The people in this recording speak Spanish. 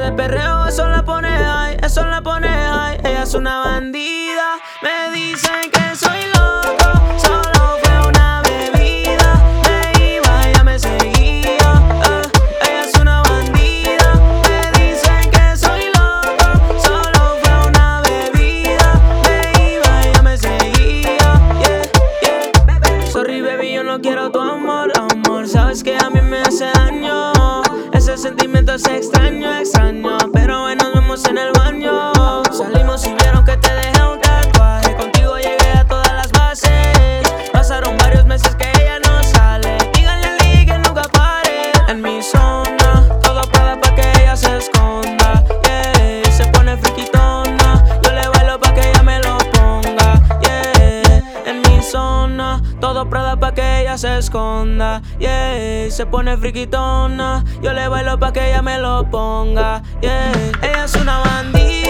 de perreo, eso la pone high, eso la pone high. Ella es una bandida, me dicen que soy loco, solo fue una bebida. Me iba, ella me seguía, ella es una bandida, me dicen que soy loco, solo fue una bebida. Me iba, ella me seguía, Sorry baby, yo no quiero tu amor, amor, sabes que a mí me hace daño. Ese sentimiento es extraño, extraño, pero hoy nos vemos en el baño. Salimos y vieron que te dejé un tatuaje, contigo llegué a todas las bases. Pasaron varios meses que ella no sale, díganle a Lee que nunca pare. En mi zona, todo Prada pa' que ella se esconda, se pone friquitona, yo le bailo pa' que ella me lo ponga, En mi zona, todo Prada pa' que ella se esconda, se pone friquitona, yo le bailo pa' que ella me lo ponga, Ella es una bandida.